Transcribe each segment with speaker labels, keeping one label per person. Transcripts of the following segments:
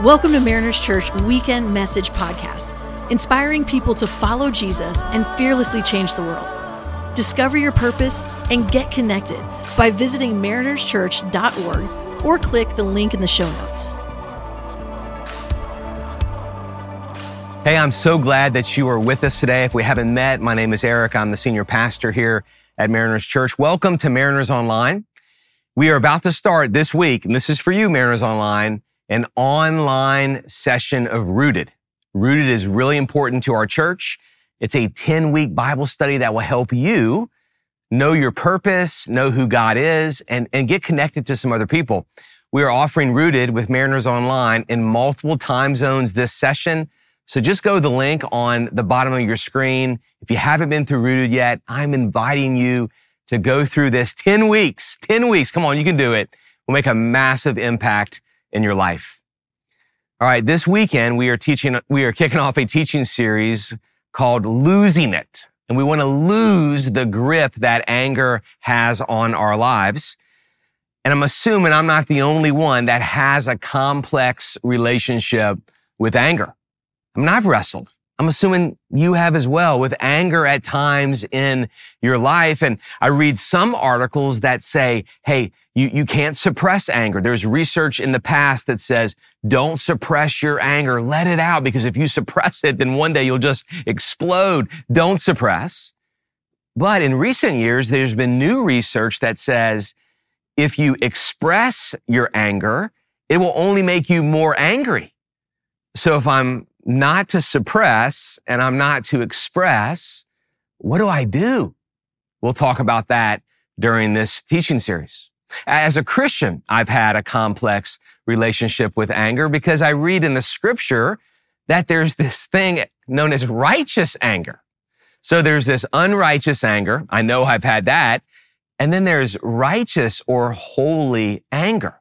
Speaker 1: Welcome to Mariners Church Weekend Message Podcast, inspiring people to follow Jesus and fearlessly change the world. Discover your purpose and get connected by visiting marinerschurch.org or click the link in the show notes.
Speaker 2: Hey, I'm so glad that you are with us today. If we haven't met, my name is Eric. I'm the senior pastor here at Mariners Church. Welcome to Mariners Online. We are about to start this week, and this is for you, Mariners Online, an online session of Rooted. Rooted is really important to our church. It's a 10-week Bible study that will help you know your purpose, know who God is, and get connected to some other people. We are offering Rooted with Mariners Online in multiple time zones this session. So just go to the link on the bottom of your screen. If you haven't been through Rooted yet, I'm inviting you to go through this 10 weeks. 10 weeks. Come on, you can do it. We'll make a massive impact in your life. All right, this weekend we are kicking off a teaching series called Losing It. And we want to lose the grip that anger has on our lives. And I'm assuming I'm not the only one that has a complex relationship with anger. I mean, I've wrestled. I'm assuming you have as well with anger at times in your life. And I read some articles that say, hey, you can't suppress anger. There's research in the past that says, don't suppress your anger. Let it out, because if you suppress it, then one day you'll just explode. Don't suppress. But in recent years, there's been new research that says if you express your anger, it will only make you more angry. So if I'm not to suppress and I'm not to express, what do I do? We'll talk about that during this teaching series. As a Christian, I've had a complex relationship with anger because I read in the scripture that there's this thing known as righteous anger. So there's this unrighteous anger. I know I've had that. And then there's righteous or holy anger.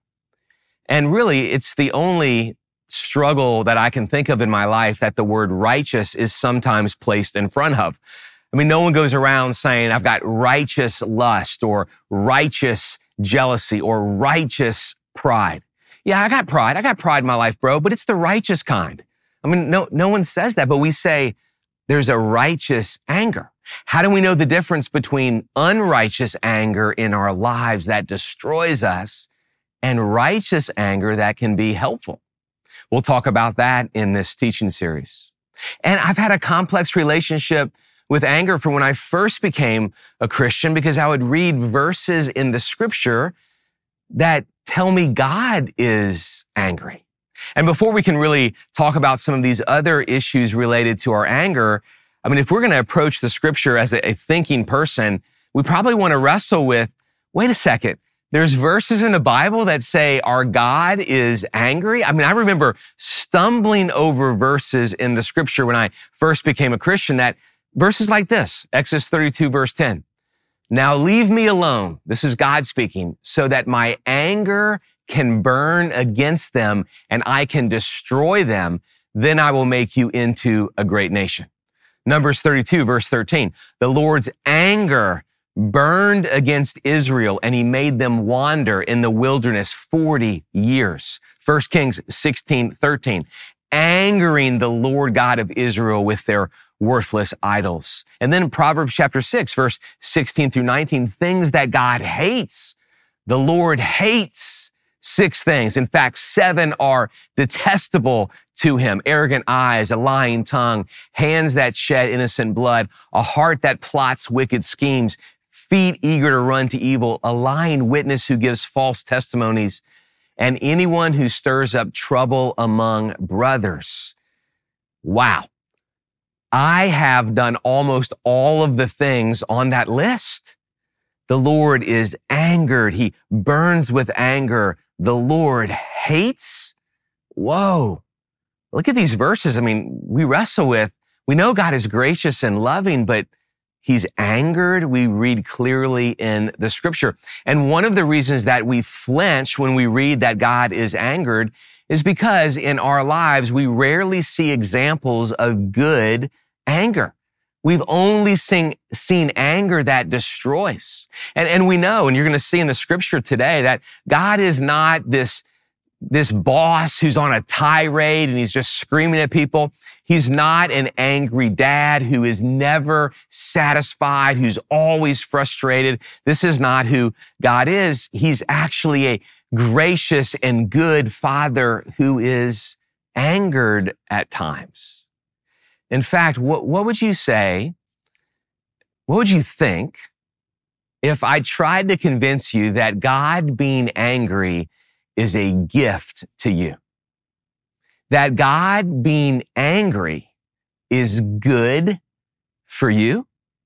Speaker 2: And really, it's the only struggle that I can think of in my life that the word righteous is sometimes placed in front of. I mean, no one goes around saying, I've got righteous lust or righteous jealousy or righteous pride. Yeah, I got pride. I got pride in my life, bro, but it's the righteous kind. I mean, no one says that, but we say there's a righteous anger. How do we know the difference between unrighteous anger in our lives that destroys us and righteous anger that can be helpful? We'll talk about that in this teaching series. And I've had a complex relationship with anger from when I first became a Christian, because I would read verses in the scripture that tell me God is angry. And before we can really talk about some of these other issues related to our anger, I mean, if we're going to approach the scripture as a thinking person, we probably want to wrestle with, wait a second, there's verses in the Bible that say our God is angry. I mean, I remember stumbling over verses in the scripture when I first became a Christian, that verses like this, Exodus 32, verse 10. Now leave me alone. This is God speaking, so that my anger can burn against them and I can destroy them. Then I will make you into a great nation. Numbers 32, verse 13. The Lord's anger burned against Israel, and he made them wander in the wilderness 40 years. 1 Kings 16:13, angering the Lord God of Israel with their worthless idols. And then Proverbs chapter 6, verse 16 through 19, things that God hates. The Lord hates 6 things. In fact, 7 are detestable to him: arrogant eyes, a lying tongue, hands that shed innocent blood, a heart that plots wicked schemes, feet eager to run to evil, a lying witness who gives false testimonies, and anyone who stirs up trouble among brothers. Wow. I have done almost all of the things on that list. The Lord is angered. He burns with anger. The Lord hates. Whoa. Look at these verses. I mean, we wrestle with, we know God is gracious and loving, but he's angered. We read clearly in the scripture. And one of the reasons that we flinch when we read that God is angered is because in our lives, we rarely see examples of good anger. We've only seen anger that destroys. And we know, and you're going to see in the scripture today, that God is not this this boss who's on a tirade and he's just screaming at people. He's not an angry dad who is never satisfied, who's always frustrated. This is not who God is. He's actually a gracious and good father who is angered at times. In fact, what would you say? What would you think if I tried to convince you that God being angry is a gift to you? That God being angry is good for you?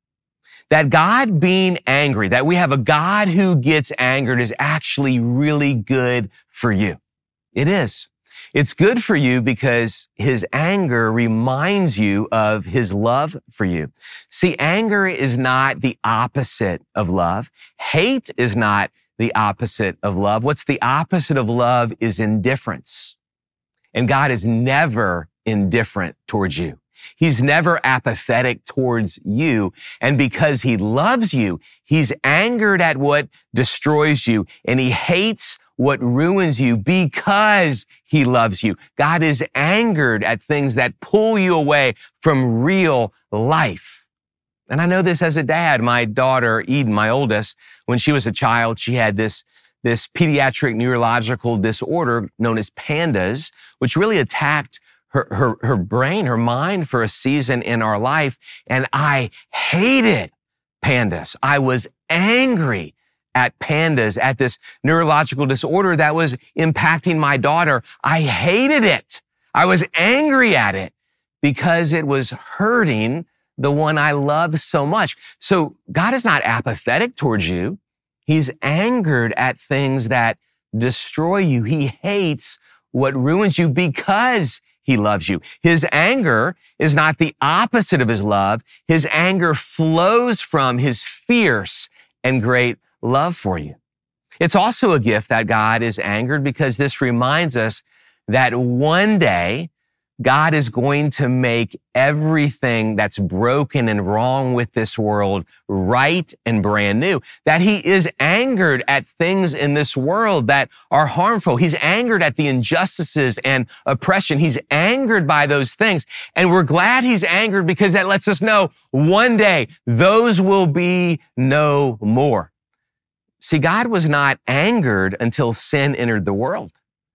Speaker 2: That God being angry, that we have a God who gets angered is actually really good for you. It is. It's good for you because his anger reminds you of his love for you. See, anger is not the opposite of love. Hate is not the opposite of love. What's the opposite of love is indifference. And God is never indifferent towards you. He's never apathetic towards you. And because he loves you, he's angered at what destroys you, and he hates what ruins you because he loves you. God is angered at things that pull you away from real life. And I know this as a dad. My daughter, Eden, my oldest, when she was a child, she had this pediatric neurological disorder known as PANDAS, which really attacked her brain, her mind for a season in our life. And I hated PANDAS. I was angry at PANDAS, at this neurological disorder that was impacting my daughter. I hated it. I was angry at it because it was hurting the one I love so much. So God is not apathetic towards you. He's angered at things that destroy you. He hates what ruins you because he loves you. His anger is not the opposite of his love. His anger flows from his fierce and great love for you. It's also a gift that God is angered because this reminds us that one day God is going to make everything that's broken and wrong with this world right and brand new. That he is angered at things in this world that are harmful. He's angered at the injustices and oppression. He's angered by those things. And we're glad he's angered because that lets us know one day those will be no more. See, God was not angered until sin entered the world.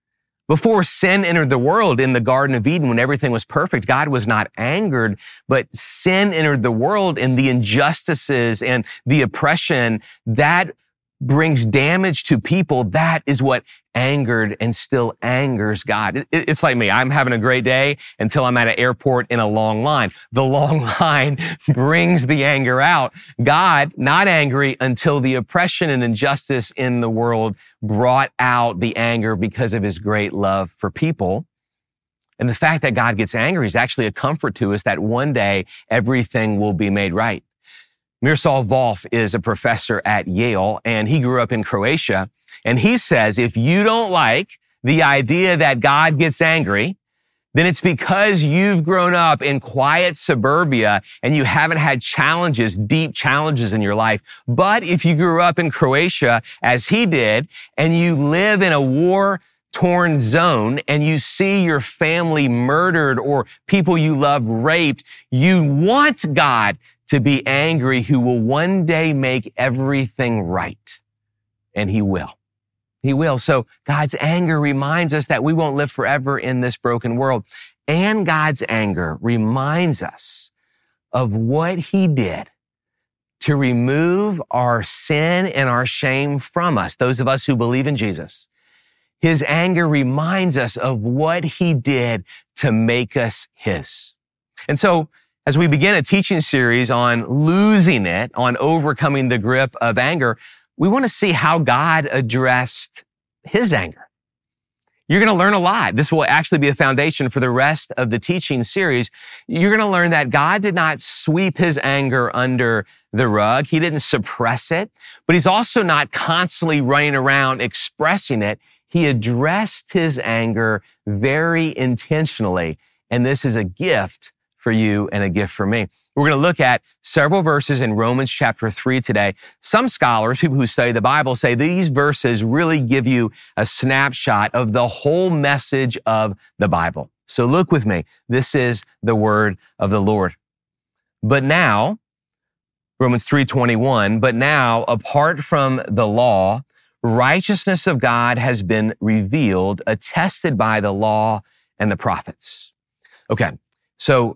Speaker 2: Before sin entered the world in the Garden of Eden, when everything was perfect, God was not angered, but sin entered the world, and the injustices and the oppression that brings damage to people. That is what angered and still angers God. It's like me. I'm having a great day until I'm at an airport in a long line. The long line brings the anger out. God, not angry until the oppression and injustice in the world brought out the anger because of his great love for people. And the fact that God gets angry is actually a comfort to us that one day everything will be made right. Miroslav Volf is a professor at Yale, and he grew up in Croatia. And he says, if you don't like the idea that God gets angry, then it's because you've grown up in quiet suburbia and you haven't had challenges, deep challenges in your life. But if you grew up in Croatia, as he did, and you live in a war-torn zone and you see your family murdered or people you love raped, you want God to be angry, who will one day make everything right. And he will. He will. So God's anger reminds us that we won't live forever in this broken world. And God's anger reminds us of what he did to remove our sin and our shame from us, those of us who believe in Jesus. His anger reminds us of what he did to make us his. And so, as we begin a teaching series on losing it, on overcoming the grip of anger, we want to see how God addressed his anger. You're going to learn a lot. This will actually be a foundation for the rest of the teaching series. You're going to learn that God did not sweep his anger under the rug. He didn't suppress it, but he's also not constantly running around expressing it. He addressed his anger very intentionally, and this is a gift for you and a gift for me. We're going to look at several verses in Romans chapter 3 today. Some scholars, people who study the Bible, say these verses really give you a snapshot of the whole message of the Bible. So look with me. This is the word of the Lord. But now, Romans 3:21, but now, apart from the law, righteousness of God has been revealed, attested by the law and the prophets. Okay, so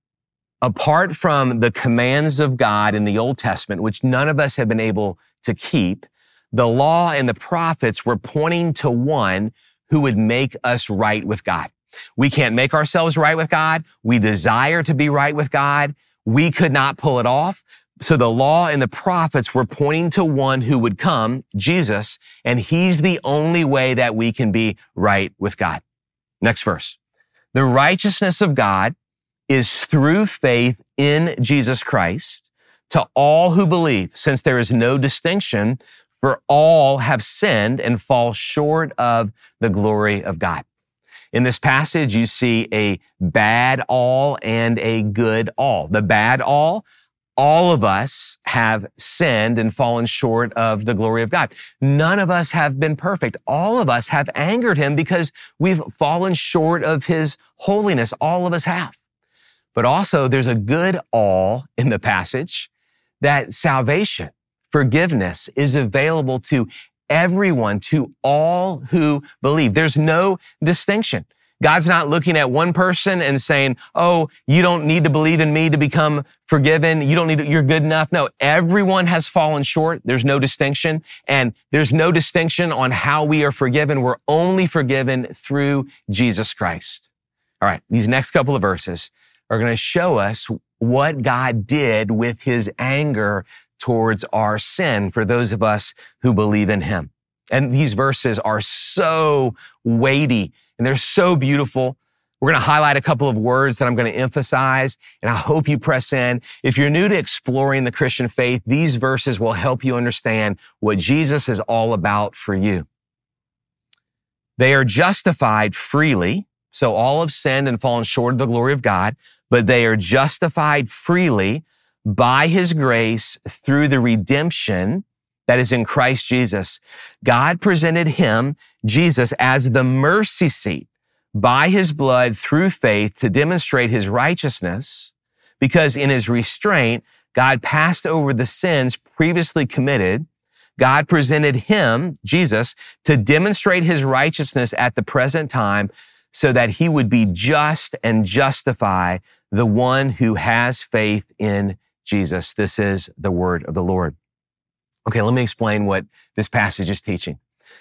Speaker 2: apart from the commands of God in the Old Testament, which none of us have been able to keep, the law and the prophets were pointing to one who would make us right with God. We can't make ourselves right with God. We desire to be right with God. We could not pull it off. So the law and the prophets were pointing to one who would come, Jesus, and he's the only way that we can be right with God. Next verse. The righteousness of God is through faith in Jesus Christ to all who believe, since there is no distinction, for all have sinned and fall short of the glory of God. In this passage, you see a bad all and a good all. The bad all of us have sinned and fallen short of the glory of God. None of us have been perfect. All of us have angered him because we've fallen short of his holiness. All of us have. But also there's a good all in the passage, that salvation, forgiveness is available to everyone, to all who believe. There's no distinction. God's not looking at one person and saying, oh, you don't need to believe in me to become forgiven. You're good enough. No, everyone has fallen short. There's no distinction. And there's no distinction on how we are forgiven. We're only forgiven through Jesus Christ. All right. These next couple of verses are going to show us what God did with his anger towards our sin for those of us who believe in him. And these verses are so weighty and they're so beautiful. We're going to highlight a couple of words that I'm going to emphasize, and I hope you press in. If you're new to exploring the Christian faith, these verses will help you understand what Jesus is all about for you. They are justified freely. So all have sinned and fallen short of the glory of God, but they are justified freely by his grace through the redemption that is in Christ Jesus. God presented him, Jesus, as the mercy seat by his blood through faith to demonstrate his righteousness, because in his restraint, God passed over the sins previously committed. God presented him, Jesus, to demonstrate his righteousness at the present time so that he would be just and justify the one who has faith in Jesus. This is the word of the Lord. Okay, let me explain what this passage is teaching.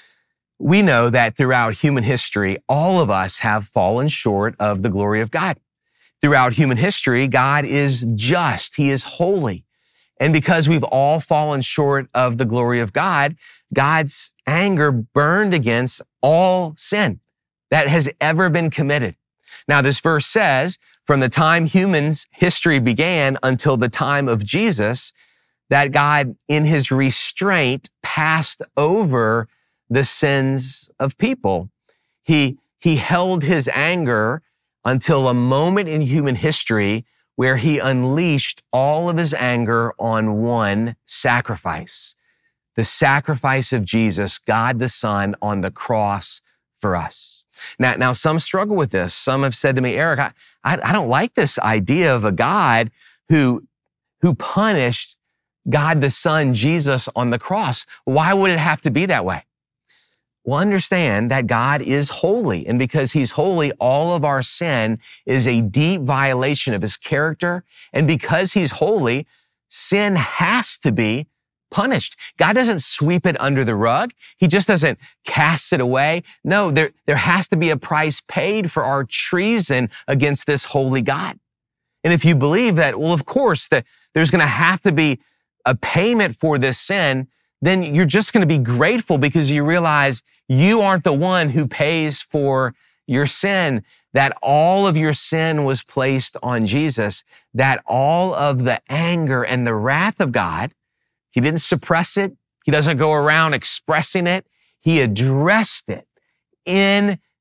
Speaker 2: We know that throughout human history, all of us have fallen short of the glory of God. Throughout human history, God is just. He is holy. And because we've all fallen short of the glory of God, God's anger burned against all sin that has ever been committed. Now, this verse says, from the time humans' history began until the time of Jesus, that God, in his restraint, passed over the sins of people. He held his anger until a moment in human history where he unleashed all of his anger on one sacrifice, the sacrifice of Jesus, God the Son, on the cross for us. Now, some struggle with this. Some have said to me, Eric, I don't like this idea of a God who punished God the Son, Jesus, on the cross. Why would it have to be that way? Well, understand that God is holy, and because he's holy, all of our sin is a deep violation of his character, and because he's holy, sin has to be punished. God doesn't sweep it under the rug. He just doesn't cast it away. No, there has to be a price paid for our treason against this holy God. And if you believe that, well, of course, that there's going to have to be a payment for this sin, then you're just going to be grateful because you realize you aren't the one who pays for your sin, that all of your sin was placed on Jesus, that all of the anger and the wrath of God, he didn't suppress it. He doesn't go around expressing it. He addressed it in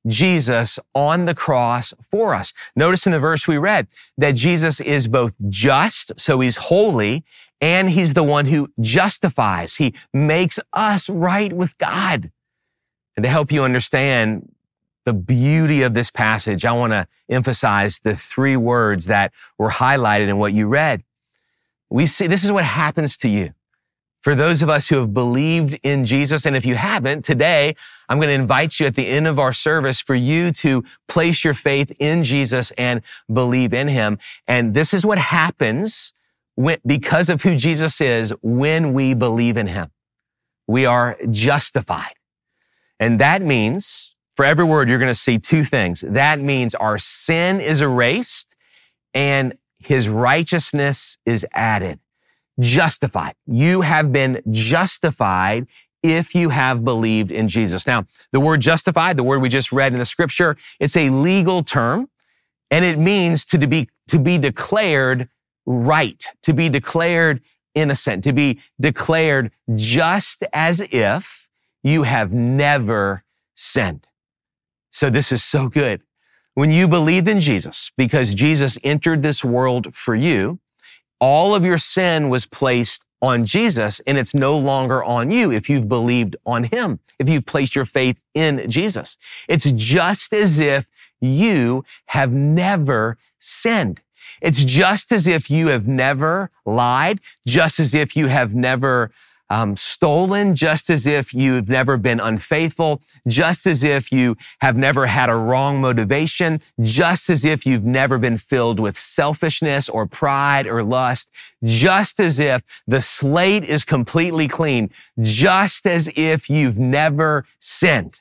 Speaker 2: Jesus on the cross for us. Notice in the verse we read that Jesus is both just, so he's holy, and he's the one who justifies. He makes us right with God. And to help you understand the beauty of this passage, I want to emphasize the three words that were highlighted in what you read. We see this is what happens to you. For those of us who have believed in Jesus, and if you haven't, today, I'm going to invite you at the end of our service for you to place your faith in Jesus and believe in him. And this is what happens because of who Jesus is when we believe in him. We are justified. And that means, for every word, you're going to see two things. That means our sin is erased and his righteousness is added. Justified. You have been justified if you have believed in Jesus. Now, the word justified, the word we just read in the scripture, it's a legal term, and it means to be declared right, to be declared innocent, to be declared just as if you have never sinned. So this is so good. When you believed in Jesus, because Jesus entered this world for you, all of your sin was placed on Jesus, and it's no longer on you if you've believed on him, if you've placed your faith in Jesus. It's just as if you have never sinned. It's just as if you have never lied, just as if you have never stolen, just as if you've never been unfaithful, just as if you have never had a wrong motivation, just as if you've never been filled with selfishness or pride or lust, just as if the slate is completely clean, just as if you've never sinned.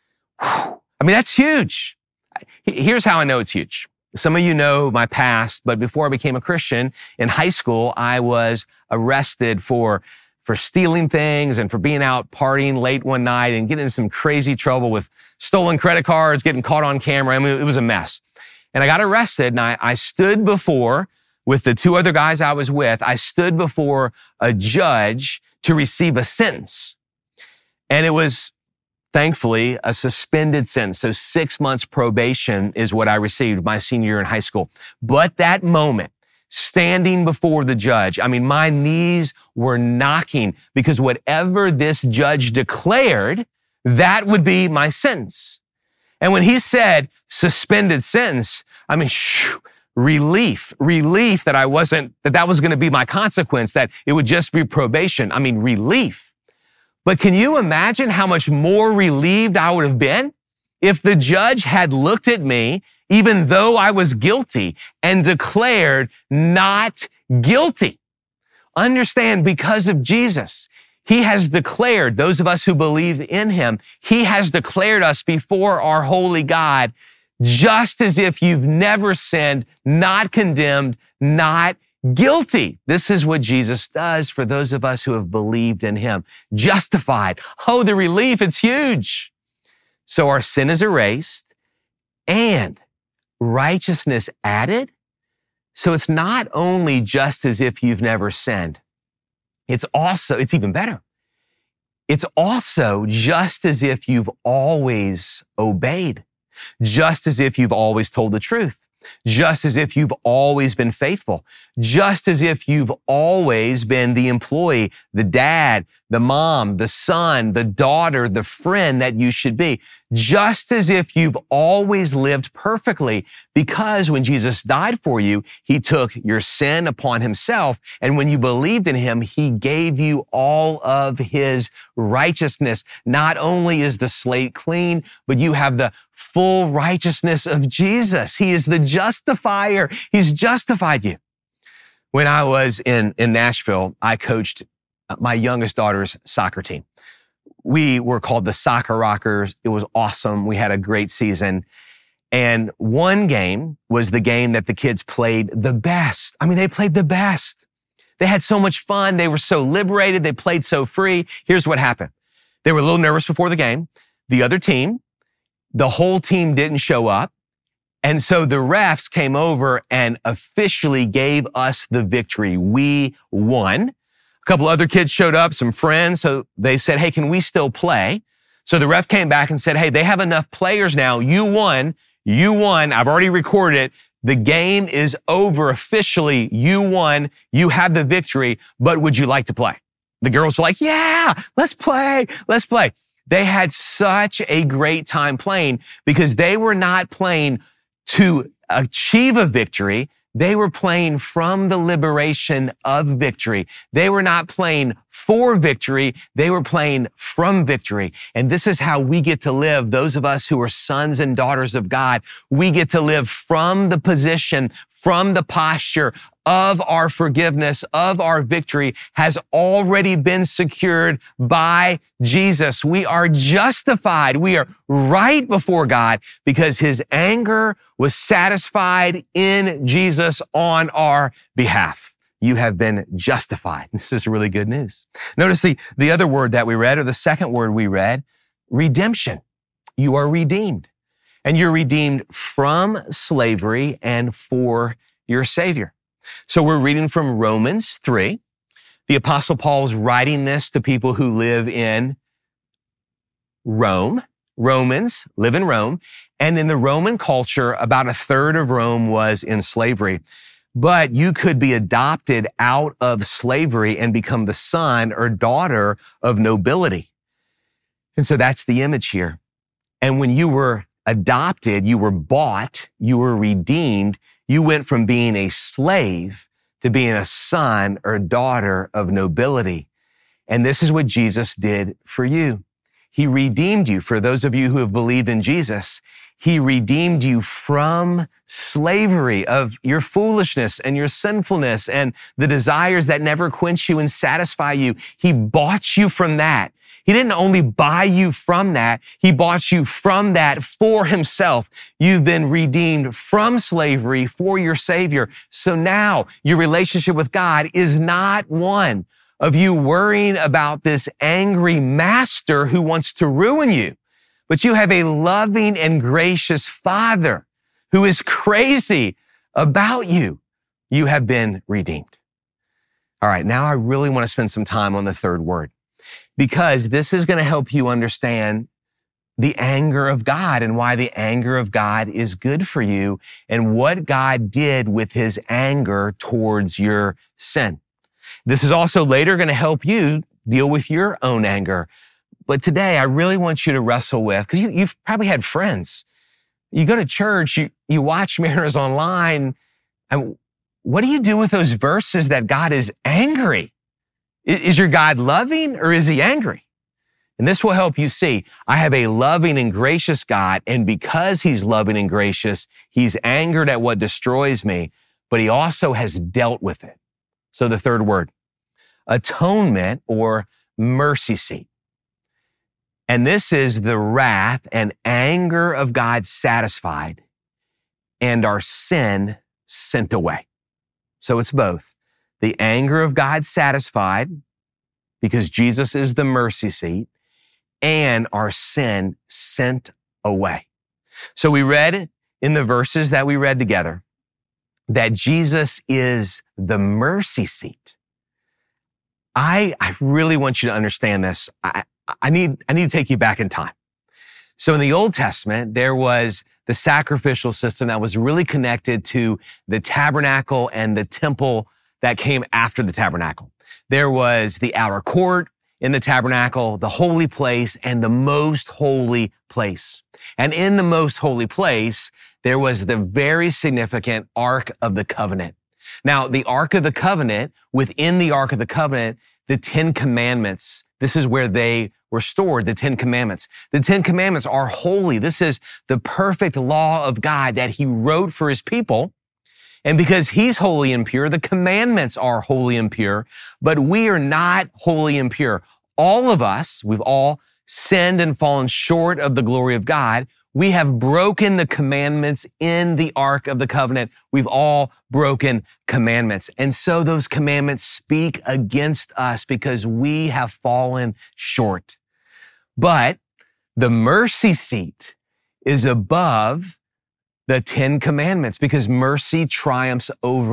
Speaker 2: I mean, that's huge. Here's how I know it's huge. Some of you know my past, but before I became a Christian, in high school, I was arrested for stealing things and for being out partying late one night and getting in some crazy trouble with stolen credit cards, getting caught on camera. I mean, it was a mess. And I got arrested, and I stood before, with the two other guys I was with, I stood before a judge to receive a sentence. And it was, thankfully, a suspended sentence. So 6 months probation is what I received my senior year in high school. But that moment, standing before the judge, I mean, my knees were knocking because whatever this judge declared, that would be my sentence. And when he said suspended sentence, I mean, relief that that was going to be my consequence, that it would just be probation. I mean, relief. But can you imagine how much more relieved I would have been if the judge had looked at me, even though I was guilty, and declared not guilty? Understand, because of Jesus, he has declared, those of us who believe in him, he has declared us before our holy God, just as if you've never sinned, not condemned, not guilty. This is what Jesus does for those of us who have believed in him. Justified. Oh, the relief, it's huge. So our sin is erased and righteousness added. So it's not only just as if you've never sinned. It's even better. It's also just as if you've always obeyed, just as if you've always told the truth, just as if you've always been faithful, just as if you've always been the employee, the dad, the mom, the son, the daughter, the friend that you should be, just as if you've always lived perfectly, because when Jesus died for you, he took your sin upon himself. And when you believed in him, he gave you all of his righteousness. Not only is the slate clean, but you have the full righteousness of Jesus. He is the justifier. He's justified you. When I was in Nashville, I coached my youngest daughter's soccer team. We were called the Soccer Rockers. It was awesome. We had a great season. And one game was the game that the kids played the best. I mean, they played the best. They had so much fun. They were so liberated. They played so free. Here's what happened. They were a little nervous before the game. The other team, the whole team didn't show up. And so the refs came over and officially gave us the victory. We won. A couple other kids showed up, some friends. So they said, hey, can we still play? So the ref came back and said, hey, they have enough players now. You won. I've already recorded it. The game is over officially. You won. You have the victory, but would you like to play? The girls were like, yeah, let's play. They had such a great time playing because they were not playing to achieve a victory. They were playing from the liberation of victory. They were not playing for victory. They were playing from victory. And this is how we get to live. Those of us who are sons and daughters of God, we get to live from the position, from the posture of our forgiveness, of our victory has already been secured by Jesus. We are justified. We are right before God because his anger was satisfied in Jesus on our behalf. You have been justified. This is really good news. Notice the other word that we read, or the second word we read, redemption. You are redeemed. And you're redeemed from slavery and for your Savior. So we're reading from Romans 3. The Apostle Paul's writing this to people who live in Rome. Romans live in Rome. And in the Roman culture, about a third of Rome was in slavery. But you could be adopted out of slavery and become the son or daughter of nobility. And so that's the image here. And when you were adopted, you were bought, you were redeemed, you went from being a slave to being a son or daughter of nobility. And this is what Jesus did for you. He redeemed you. For those of you who have believed in Jesus, he redeemed you from slavery of your foolishness and your sinfulness and the desires that never quench you and satisfy you. He bought you from that. He didn't only buy you from that, he bought you from that for himself. You've been redeemed from slavery for your Savior. So now your relationship with God is not one of you worrying about this angry master who wants to ruin you, but you have a loving and gracious Father who is crazy about you. You have been redeemed. All right, now I really want to spend some time on the third word, because this is going to help you understand the anger of God and why the anger of God is good for you and what God did with his anger towards your sin. This is also later going to help you deal with your own anger. But today I really want you to wrestle with, because you've probably had friends. You go to church, you watch Mariners Online, and what do you do with those verses that God is angry? Is your God loving or is he angry? And this will help you see, I have a loving and gracious God, and because he's loving and gracious, he's angered at what destroys me, but he also has dealt with it. So the third word, atonement or mercy seat. And this is the wrath and anger of God satisfied and our sin sent away. So it's both. The anger of God satisfied because Jesus is the mercy seat, and our sin sent away. So we read in the verses that we read together that Jesus is the mercy seat. I really want you to understand this. I need to take you back in time. So in the Old Testament, there was the sacrificial system that was really connected to the tabernacle and the temple that came after the tabernacle. There was the outer court in the tabernacle, the holy place, and the most holy place. And in the most holy place, there was the very significant Ark of the Covenant. Now, the Ark of the Covenant, within the Ark of the Covenant, the 10 Commandments, this is where they were stored, the 10 Commandments. The 10 Commandments are holy. This is the perfect law of God that he wrote for his people. And because he's holy and pure, the commandments are holy and pure, but we are not holy and pure. All of us, we've all sinned and fallen short of the glory of God. We have broken the commandments in the Ark of the Covenant. We've all broken commandments. And so those commandments speak against us because we have fallen short. But the mercy seat is above the 10 Commandments because mercy triumphs over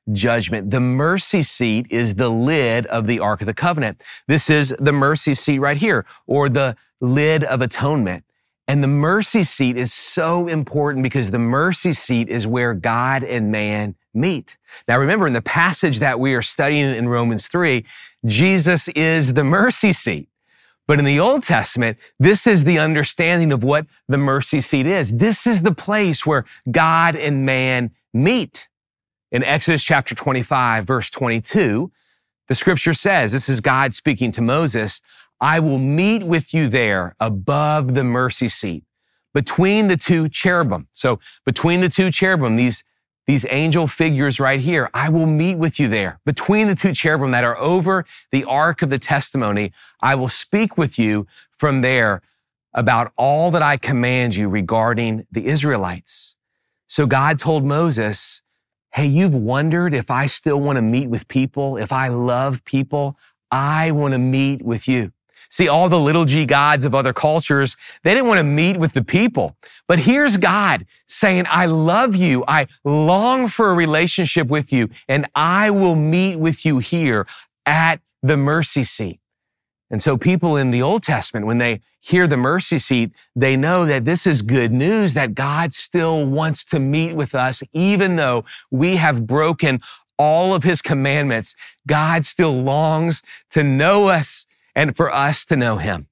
Speaker 2: judgment. The mercy seat is the lid of the Ark of the Covenant. This is the mercy seat right here, or the lid of atonement. And the mercy seat is so important because the mercy seat is where God and man meet. Now remember, in the passage that we are studying in Romans 3, Jesus is the mercy seat. But in the Old Testament, this is the understanding of what the mercy seat is. This is the place where God and man meet. In Exodus chapter 25, verse 22, the scripture says, this is God speaking to Moses, I will meet with you there above the mercy seat, between the two cherubim. So between the two cherubim, these angel figures right here, I will meet with you there. Between the two cherubim that are over the Ark of the Testimony, I will speak with you from there about all that I command you regarding the Israelites. So God told Moses, hey, you've wondered if I still want to meet with people, if I love people, I want to meet with you. See, all the little g gods of other cultures, they didn't want to meet with the people. But here's God saying, I love you. I long for a relationship with you, and I will meet with you here at the mercy seat. And so people in the Old Testament, when they hear the mercy seat, they know that this is good news, that God still wants to meet with us, even though we have broken all of his commandments. God still longs to know us and for us to know him.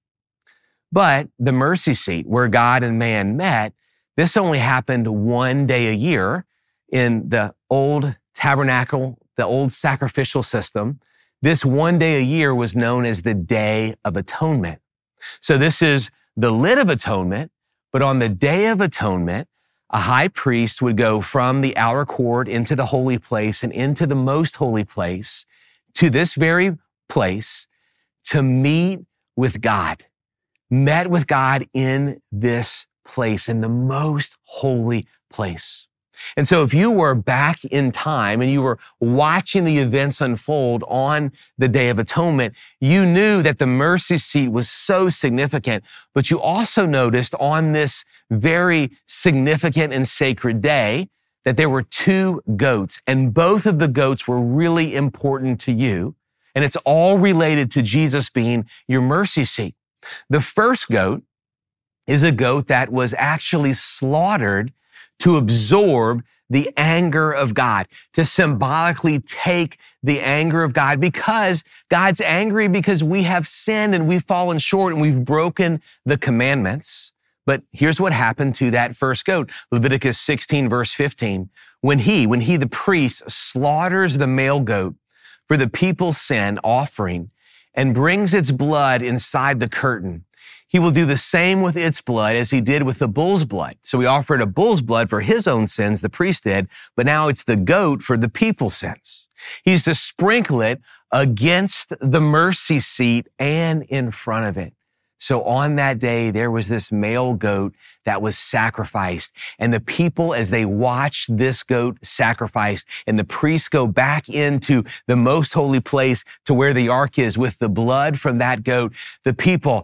Speaker 2: But the mercy seat, where God and man met, this only happened one day a year in the old tabernacle, the old sacrificial system. This one day a year was known as the Day of Atonement. So this is the lid of atonement, but on the Day of Atonement, a high priest would go from the outer court into the holy place and into the most holy place to this very place to meet with God, met with God in this place, in the most holy place. And so if you were back in time and you were watching the events unfold on the Day of Atonement, you knew that the mercy seat was so significant, but you also noticed on this very significant and sacred day that there were two goats, and both of the goats were really important to you. And it's all related to Jesus being your mercy seat. The first goat is a goat that was actually slaughtered to absorb the anger of God, to symbolically take the anger of God, because God's angry because we have sinned and we've fallen short and we've broken the commandments. But here's what happened to that first goat. Leviticus 16, verse 15. When he, the priest, slaughters the male goat for the people's sin offering and brings its blood inside the curtain, he will do the same with its blood as he did with the bull's blood. So he offered a bull's blood for his own sins, the priest did, but now it's the goat for the people's sins. He's to sprinkle it against the mercy seat and in front of it. So on that day, there was this male goat that was sacrificed. And the people, as they watched this goat sacrificed, and the priests go back into the most holy place to where the ark is with the blood from that goat, the people,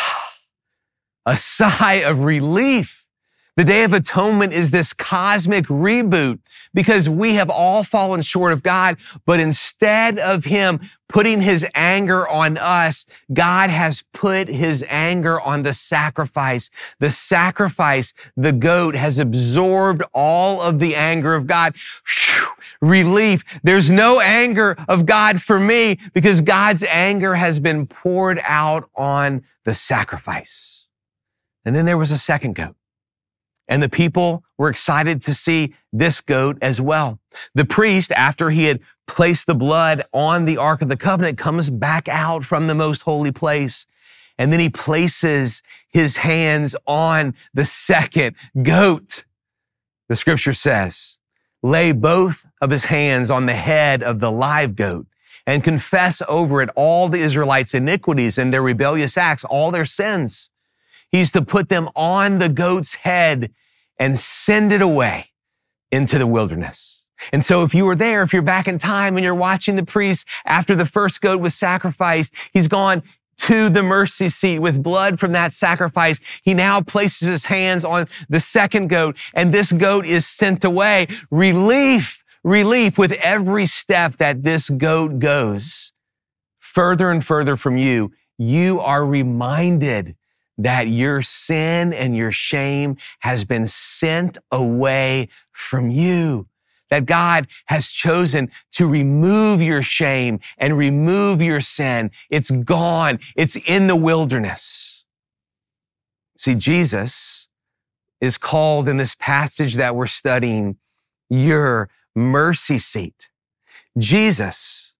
Speaker 2: a sigh of relief. The Day of Atonement is this cosmic reboot because we have all fallen short of God, but instead of him putting his anger on us, God has put his anger on the sacrifice. The sacrifice, the goat, has absorbed all of the anger of God. Whew, relief. There's no anger of God for me because God's anger has been poured out on the sacrifice. And then there was a second goat. And the people were excited to see this goat as well. The priest, after he had placed the blood on the Ark of the Covenant, comes back out from the most holy place. And then he places his hands on the second goat. The scripture says, lay both of his hands on the head of the live goat and confess over it all the Israelites' iniquities and their rebellious acts, all their sins. He's to put them on the goat's head and send it away into the wilderness. And so if you were there, if you're back in time and you're watching the priest after the first goat was sacrificed, he's gone to the mercy seat with blood from that sacrifice. He now places his hands on the second goat, and this goat is sent away. Relief, relief with every step that this goat goes further and further from you. You are reminded that your sin and your shame has been sent away from you, that God has chosen to remove your shame and remove your sin. It's gone. It's in the wilderness. See, Jesus is called in this passage that we're studying your mercy seat. Jesus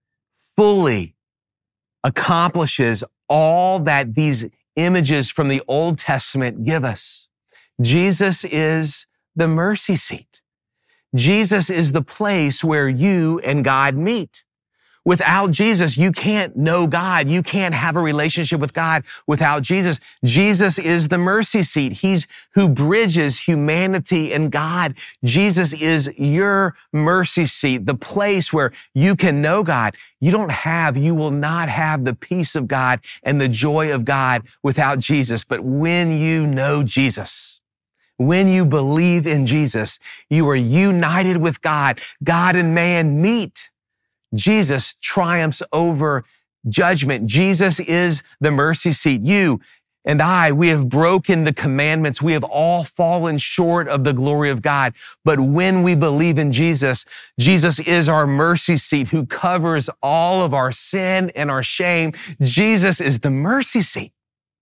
Speaker 2: fully accomplishes all that these images from the Old Testament give us. Jesus is the mercy seat. Jesus is the place where you and God meet. Without Jesus, you can't know God. You can't have a relationship with God without Jesus. Jesus is the mercy seat. He's who bridges humanity and God. Jesus is your mercy seat, the place where you can know God. You will not have the peace of God and the joy of God without Jesus. But when you know Jesus, when you believe in Jesus, you are united with God. God and man meet. Jesus triumphs over judgment. Jesus is the mercy seat. You and I, we have broken the commandments. We have all fallen short of the glory of God. But when we believe in Jesus, Jesus is our mercy seat who covers all of our sin and our shame. Jesus is the mercy seat.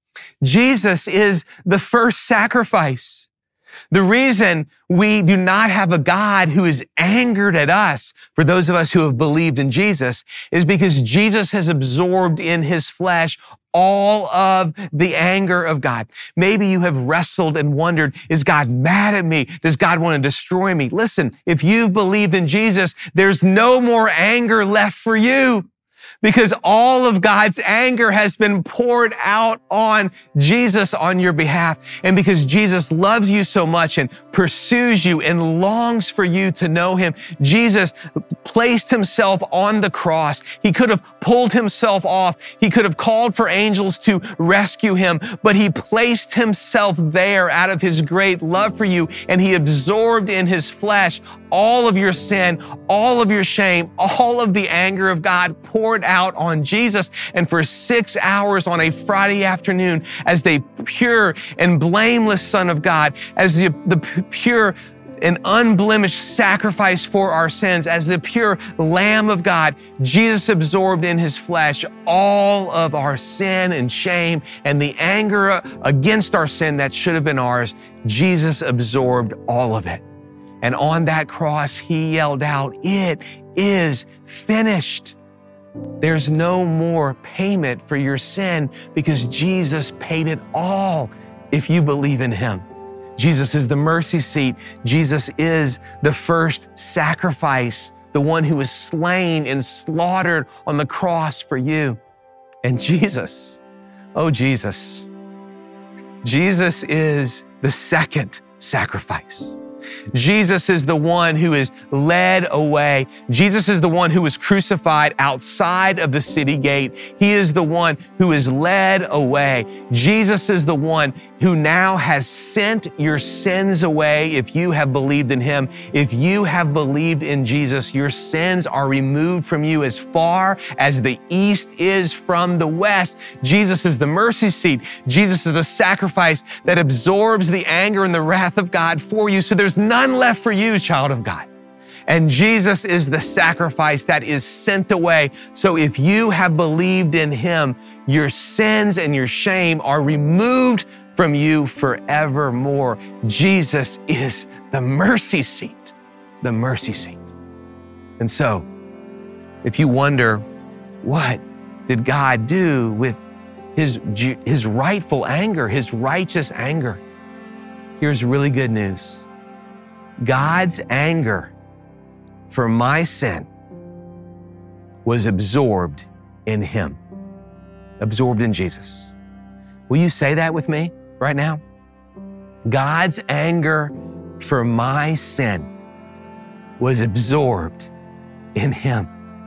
Speaker 2: Jesus is the first sacrifice. The reason we do not have a God who is angered at us, for those of us who have believed in Jesus, is because Jesus has absorbed in his flesh all of the anger of God. Maybe you have wrestled and wondered, is God mad at me? Does God want to destroy me? Listen, if you've believed in Jesus, there's no more anger left for you, because all of God's anger has been poured out on Jesus on your behalf. And because Jesus loves you so much and pursues you and longs for you to know him, Jesus placed himself on the cross. He could have pulled himself off. He could have called for angels to rescue him, but he placed himself there out of his great love for you, and he absorbed in his flesh all of your sin, all of your shame, all of the anger of God poured out on Jesus. And for 6 hours on a Friday afternoon, as the pure and blameless Son of God, as the pure and unblemished sacrifice for our sins, as the pure Lamb of God, Jesus absorbed in his flesh all of our sin and shame and the anger against our sin that should have been ours. Jesus absorbed all of it. And on that cross, he yelled out, "It is finished." There's no more payment for your sin because Jesus paid it all if you believe in him. Jesus is the mercy seat. Jesus is the first sacrifice, the one who was slain and slaughtered on the cross for you. And Jesus, oh Jesus, Jesus is the second sacrifice. Jesus is the one who is led away. Jesus is the one who was crucified outside of the city gate. He is the one who is led away. Jesus is the one who now has sent your sins away if you have believed in him. If you have believed in Jesus, your sins are removed from you as far as the east is from the west. Jesus is the mercy seat. Jesus is the sacrifice that absorbs the anger and the wrath of God for you. So there's none left for you, child of God. And Jesus is the sacrifice that is sent away. So if you have believed in him, your sins and your shame are removed from you forevermore. Jesus is the mercy seat, the mercy seat. And so, if you wonder, what did God do with his rightful anger, his righteous anger? Here's really good news. God's anger for my sin was absorbed in him, absorbed in Jesus. Will you say that with me right now? God's anger for my sin was absorbed in him.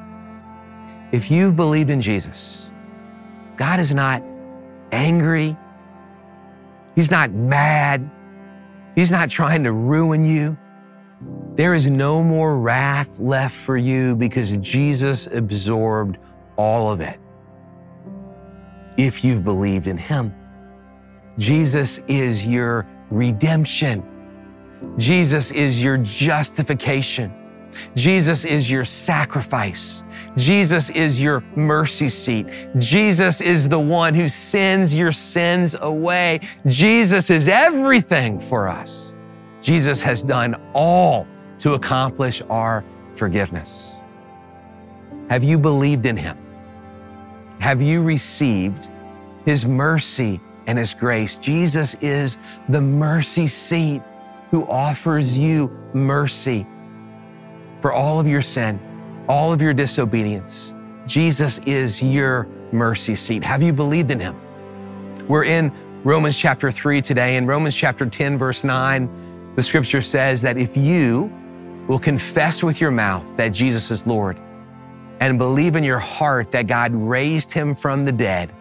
Speaker 2: If you've believed in Jesus, God is not angry. He's not mad. He's not trying to ruin you. There is no more wrath left for you because Jesus absorbed all of it. If you've believed in him, Jesus is your redemption. Jesus is your justification. Jesus is your sacrifice. Jesus is your mercy seat. Jesus is the one who sends your sins away. Jesus is everything for us. Jesus has done all to accomplish our forgiveness. Have you believed in him? Have you received his mercy and his grace? Jesus is the mercy seat who offers you mercy for all of your sin, all of your disobedience. Jesus is your mercy seat. Have you believed in him? We're in Romans chapter 3 today. In Romans chapter 10, verse 9, the scripture says that if you will confess with your mouth that Jesus is Lord and believe in your heart that God raised him from the dead,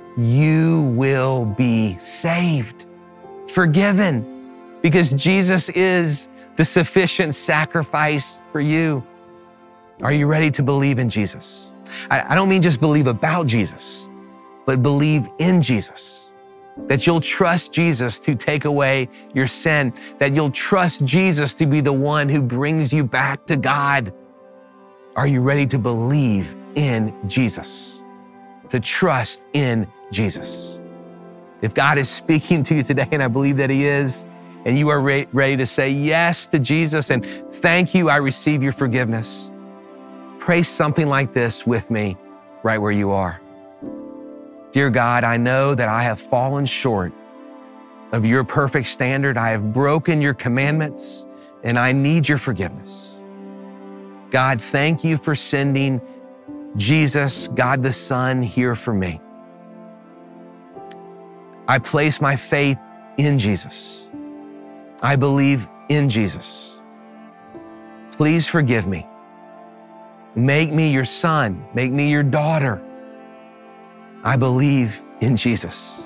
Speaker 2: you will be saved, forgiven, because Jesus is the sufficient sacrifice for you. Are you ready to believe in Jesus? I don't mean just believe about Jesus, but believe in Jesus. That you'll trust Jesus to take away your sin, that you'll trust Jesus to be the one who brings you back to God. Are you ready to believe in Jesus? To trust in Jesus? If God is speaking to you today, and I believe that he is, and you are ready to say yes to Jesus and thank you, I receive your forgiveness, pray something like this with me right where you are. Dear God, I know that I have fallen short of your perfect standard. I have broken your commandments, and I need your forgiveness. God, thank you for sending Jesus, God the Son, here for me. I place my faith in Jesus. I believe in Jesus. Please forgive me. Make me your son. Make me your daughter. I believe in Jesus.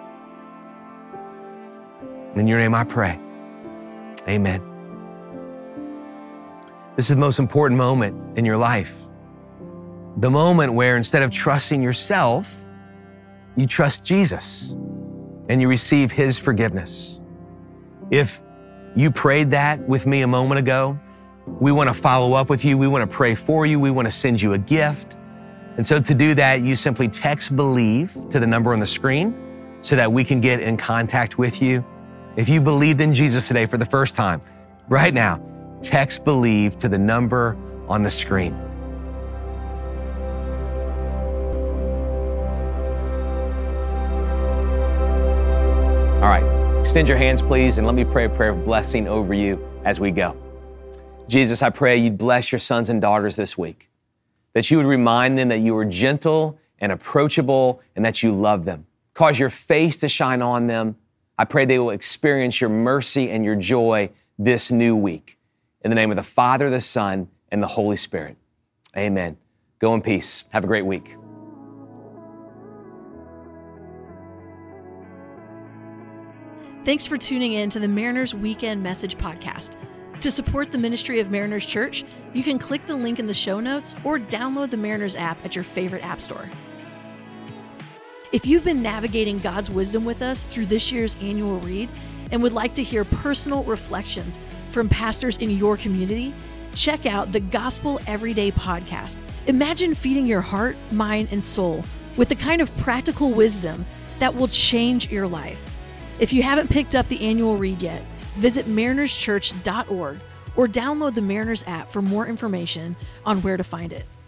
Speaker 2: In your name I pray. Amen. This is the most important moment in your life. The moment where instead of trusting yourself, you trust Jesus and you receive his forgiveness. If you prayed that with me a moment ago, we want to follow up with you. We want to pray for you. We want to send you a gift. And so to do that, you simply text BELIEVE to the number on the screen so that we can get in contact with you. If you believed in Jesus today for the first time, right now, text BELIEVE to the number on the screen. All right, extend your hands, please, and let me pray a prayer of blessing over you as we go. Jesus, I pray you'd bless your sons and daughters this week, that you would remind them that you are gentle and approachable and that you love them. Cause your face to shine on them. I pray they will experience your mercy and your joy this new week. In the name of the Father, the Son, and the Holy Spirit. Amen. Go in peace. Have a great week.
Speaker 1: Thanks for tuning in to the Mariners Weekend Message Podcast. To support the ministry of Mariners Church, you can click the link in the show notes or download the Mariners app at your favorite app store. If you've been navigating God's wisdom with us through this year's annual read and would like to hear personal reflections from pastors in your community, check out the Gospel Everyday podcast. Imagine feeding your heart, mind, and soul with the kind of practical wisdom that will change your life. If you haven't picked up the annual read yet, visit marinerschurch.org or download the Mariners app for more information on where to find it.